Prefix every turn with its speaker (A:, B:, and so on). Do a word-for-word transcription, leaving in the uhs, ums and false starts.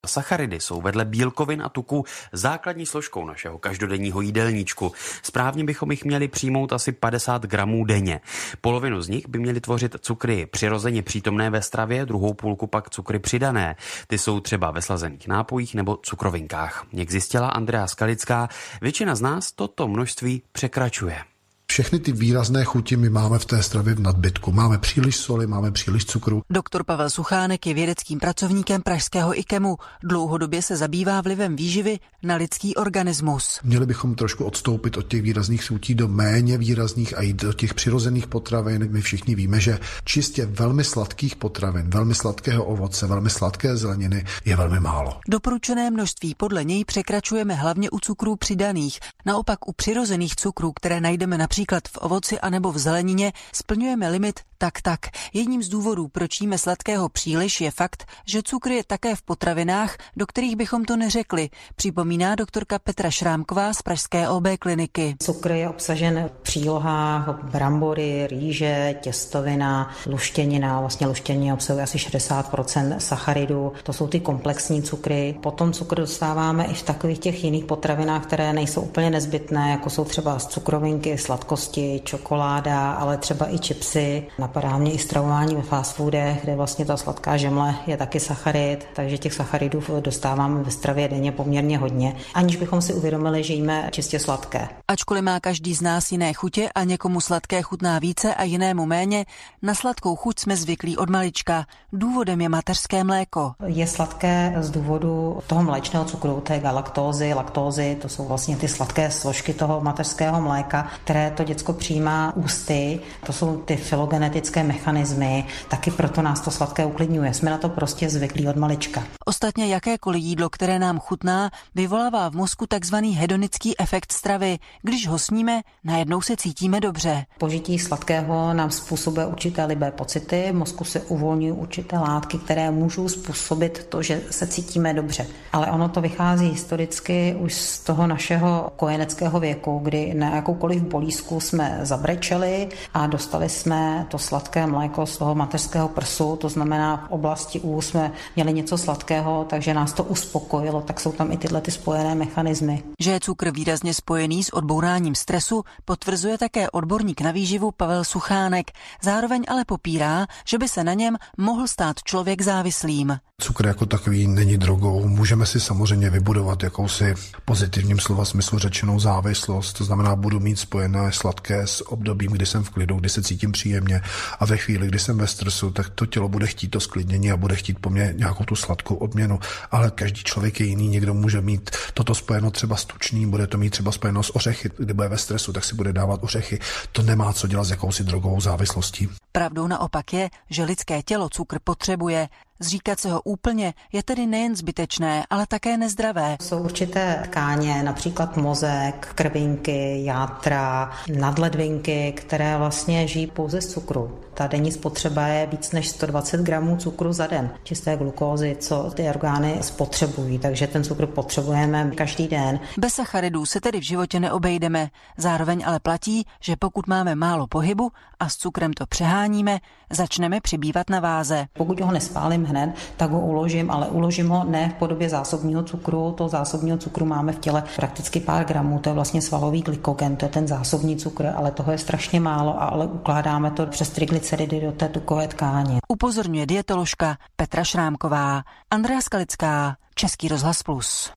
A: Sacharidy jsou vedle bílkovin a tuků základní složkou našeho každodenního jídelníčku. Správně bychom jich měli přijmout asi padesát gramů denně. Polovinu z nich by měly tvořit cukry přirozeně přítomné ve stravě, druhou půlku pak cukry přidané. Ty jsou třeba ve slazených nápojích nebo cukrovinkách. Jak zjistila Andrea Skalická, většina z nás toto množství překračuje.
B: Všechny ty výrazné chuti my máme v té stravě v nadbytku. Máme příliš soli, máme příliš cukru.
C: Doktor Pavel Suchánek je vědeckým pracovníkem pražského IKEMu. Dlouhodobě se zabývá vlivem výživy na lidský organismus.
B: Měli bychom trošku odstoupit od těch výrazných chutí do méně výrazných a jít do těch přirozených potravin. My všichni víme, že čistě velmi sladkých potravin, velmi sladkého ovoce, velmi sladké zeleniny je velmi málo.
C: Doporučené množství podle něj překračujeme hlavně u cukrů přidaných. Naopak u přirozených cukrů, které najdeme například Například v ovoci anebo v zelenině, splňujeme limit tak tak. Jedním z důvodů, proč jíme sladkého příliš, je fakt, že cukr je také v potravinách, do kterých bychom to neřekli, připomíná doktorka Petra Šrámková z pražské O B kliniky.
D: Cukr je obsažen v přílohách brambory, rýže, těstovina, luštěnina. Vlastně luštěnina obsahuje asi šedesát procent sacharidů. To jsou ty komplexní cukry. Potom cukr dostáváme i v takových těch jiných potravinách, které nejsou úplně nezbytné, jako jsou třeba cukrovinky, sladkosti, čokoláda, ale třeba i chipsy. Napadá mě i stravování ve fast foodech, kde vlastně ta sladká žemle je taky sacharid, takže těch sacharidů dostáváme ve stravě denně poměrně hodně, aniž bychom si uvědomili, že jíme čistě sladké.
C: Ačkoliv má každý z nás jiné chutě a někomu sladké chutná více a jinému méně, na sladkou chuť jsme zvyklí od malička. Důvodem je mateřské mléko.
D: Je sladké z důvodu toho mléčného cukru, té galaktózy, laktózy, to jsou vlastně ty sladké složky toho mateřského mléka, které to děcko přijímá ústy. To jsou ty filogenetické mechanismy, taky proto nás to sladké uklidňuje. Jsme na to prostě zvyklí od malička.
C: Ostatně jakékoliv jídlo, které nám chutná, vyvolává v mozku takzvaný hedonický efekt stravy. Když ho sníme, najednou se cítíme dobře.
D: Požití sladkého nám způsobuje určité libé pocity, v mozku se uvolňují určité látky, které můžou způsobit to, že se cítíme dobře. Ale ono to vychází historicky už z toho našeho kojeneckého věku, kdy na jakoukoliv bolízku jsme zabrečeli a dostali jsme to sladké mléko z toho mateřského prsu, to znamená v oblasti úst jsme měli něco sladkého, takže nás to uspokojilo, tak jsou tam i tyhle ty spojené mechanismy.
C: Že je cukr výrazně spojený s odbouráním stresu, potvrzuje také odborník na výživu Pavel Suchánek. Zároveň ale popírá, že by se na něm mohl stát člověk závislým.
B: Cukr jako takový není drogou. Můžeme si samozřejmě vybudovat jakousi pozitivním slova smyslu řečenou závislost. To znamená, budu mít spojené sladké s obdobím, kdy jsem v klidu, kdy se cítím příjemně a ve chvíli, kdy jsem ve stresu, tak to tělo bude chtít to sklidnění a bude chtít po mně nějakou tu sladkou odměnu. Ale každý člověk je jiný, někdo může mít toto spojeno třeba s tučným, bude to mít třeba spojeno s ořechy, kdy bude ve stresu, tak si bude dávat ořechy. To nemá co dělat s jakousi drogovou závislostí.
C: Pravdou naopak je, že lidské tělo cukr potřebuje. Zříkat se ho úplně je tedy nejen zbytečné, ale také nezdravé.
D: Jsou určité tkáně, například mozek, krvinky, játra, nadledvinky, které vlastně žijí pouze z cukru. Ta denní spotřeba je víc než sto dvacet gramů cukru za den. Čisté glukózy, co ty orgány spotřebují, takže ten cukr potřebujeme každý den.
C: Bez sacharidů se tedy v životě neobejdeme. Zároveň ale platí, že pokud máme málo pohybu a s cukrem to přeháníme, začneme přibývat na váze.
D: Pokud ho nespálím hned, tak ho uložím, ale uložím ho ne v podobě zásobního cukru. To zásobního cukru máme v těle prakticky pár gramů, to je vlastně svalový glykogen, to je ten zásobní cukr, ale toho je strašně málo, ale ukládáme to přes triglyceridy do té tukové tkáně.
C: Upozorňuje dietoložka Petra Šrámková. Andrea Skalická, Český rozhlas Plus.